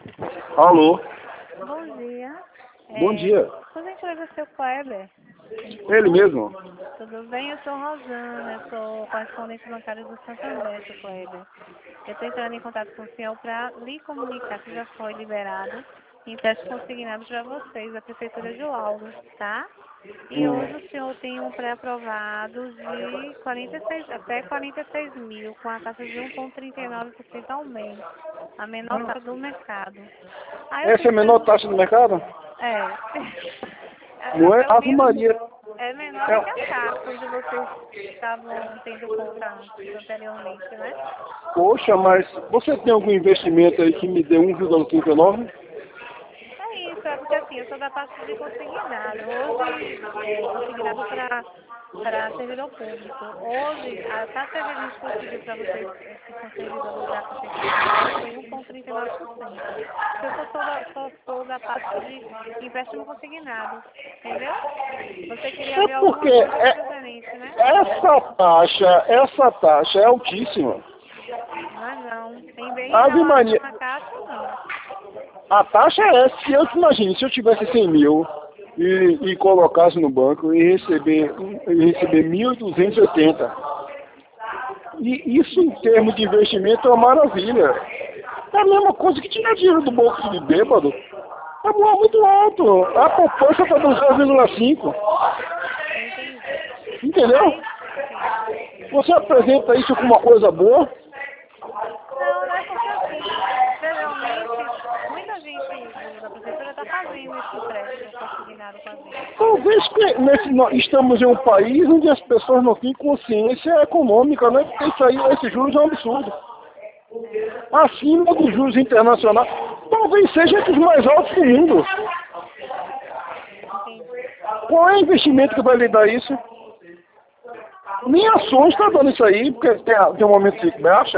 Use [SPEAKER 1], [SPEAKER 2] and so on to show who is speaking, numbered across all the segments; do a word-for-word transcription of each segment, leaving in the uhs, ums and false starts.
[SPEAKER 1] Alô?
[SPEAKER 2] Bom dia.
[SPEAKER 1] Bom
[SPEAKER 2] É,
[SPEAKER 1] dia.
[SPEAKER 2] por gentileza, seu Kleber.
[SPEAKER 1] Ele mesmo?
[SPEAKER 2] Tudo bem? Eu sou Rosana, eu sou correspondente bancária do Santander, seu Kleber. Eu estou entrando em contato com o senhor para lhe comunicar que já foi liberado empréstimo consignado para vocês, da Prefeitura de Lauros, tá? E
[SPEAKER 1] Hum.
[SPEAKER 2] hoje o senhor tem um pré-aprovado de quarenta e seis, até quarenta e seis mil, com a taxa de um vírgula trinta e nove por cento ao mês, a menor taxa do mercado. Aí eu
[SPEAKER 1] Essa é a
[SPEAKER 2] fico
[SPEAKER 1] menor
[SPEAKER 2] perguntando,
[SPEAKER 1] taxa do mercado?
[SPEAKER 2] é,
[SPEAKER 1] Não é?
[SPEAKER 2] pelo
[SPEAKER 1] Ave
[SPEAKER 2] menos
[SPEAKER 1] Maria.
[SPEAKER 2] é menor do que a
[SPEAKER 1] É...
[SPEAKER 2] taxa onde vocês estavam tendo conta antes, anteriormente, né?
[SPEAKER 1] Poxa, mas você tem algum investimento aí que me dê um vírgula trinta e nove?
[SPEAKER 2] É isso, é porque assim, eu sou da parte de consignado. Hoje, é, consignado para para servidor público. Hoje, a taxa que a gente conseguiu para vocês é, que são servidores da Prefeitura de Lauro foi um vírgula trinta e nove por cento. Eu só sou, da, só sou da parte de empréstimo consignado, entendeu? Você queria
[SPEAKER 1] É
[SPEAKER 2] ver alguma
[SPEAKER 1] porque
[SPEAKER 2] coisa
[SPEAKER 1] é...
[SPEAKER 2] referente, né?
[SPEAKER 1] essa taxa, essa taxa é altíssima.
[SPEAKER 2] Mas não, em, em
[SPEAKER 1] Ave
[SPEAKER 2] relação
[SPEAKER 1] Maria.
[SPEAKER 2] à Caixa, não.
[SPEAKER 1] A taxa é, se eu imagine, se eu tivesse cem mil e, e colocasse no banco e receber, e receber mil duzentos e oitenta. E isso em termos de investimento é uma maravilha. É a mesma coisa que tirar dinheiro do bolso de bêbado. É mu- muito alto. A poupança está dando zero vírgula cinco.
[SPEAKER 2] Entendi.
[SPEAKER 1] Entendeu?
[SPEAKER 2] Aí, sim.
[SPEAKER 1] Você apresenta isso como uma coisa boa?
[SPEAKER 2] Não, não é porque assim, geralmente, muita gente do- da prefeitura está fazendo esse empréstimo consignado com a gente.
[SPEAKER 1] Talvez que nesse, nós estamos em um país onde as pessoas não têm consciência econômica, né? Porque isso aí, esse juros é um absurdo.
[SPEAKER 2] É,
[SPEAKER 1] Acima dos juros internacionais. Talvez seja entre os mais altos do mundo.
[SPEAKER 2] entendi.
[SPEAKER 1] Qual é o investimento que vai lhe dar isso? Nem ações está dando isso aí, porque tem, a- tem um momento que baixa.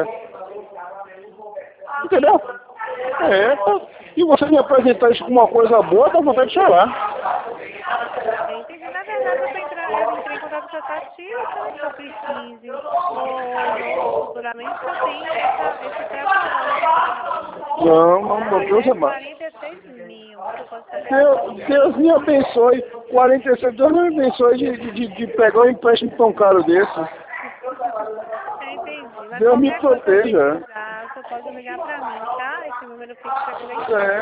[SPEAKER 1] Entendeu?
[SPEAKER 2] Entendi.
[SPEAKER 1] É, pô. E você me apresentar isso como uma coisa boa, dá vontade de chorar.
[SPEAKER 2] Eu entendi. Na verdade, eu, tô entrando, eu entrei em contato com a Tati, se eu precise, ou, no, futuramente, eu tenho essa, esse pré-aprovado aqui para vocês.
[SPEAKER 1] Não, não,
[SPEAKER 2] Tá?
[SPEAKER 1] não,
[SPEAKER 2] Ele
[SPEAKER 1] Deus
[SPEAKER 2] é
[SPEAKER 1] é
[SPEAKER 2] de
[SPEAKER 1] mais.
[SPEAKER 2] quarenta e seis mil. Você pode saber que
[SPEAKER 1] Deus,
[SPEAKER 2] sim.
[SPEAKER 1] Deus me abençoe. quarenta e seis, Deus me abençoe de, de, de de pegar um empréstimo tão caro desse.
[SPEAKER 2] Eu entendi. Mas
[SPEAKER 1] Deus me
[SPEAKER 2] qualquer coisa que
[SPEAKER 1] proteja.
[SPEAKER 2] precisar, você pode ligar para mim, tá? Esse número fixo aqui da empresa.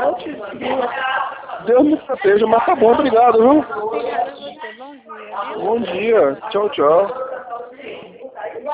[SPEAKER 1] É, Deus me proteja, mas tá bom, obrigado, viu?
[SPEAKER 2] Obrigada a você. Bom dia, viu?
[SPEAKER 1] Bom dia, tchau, tchau.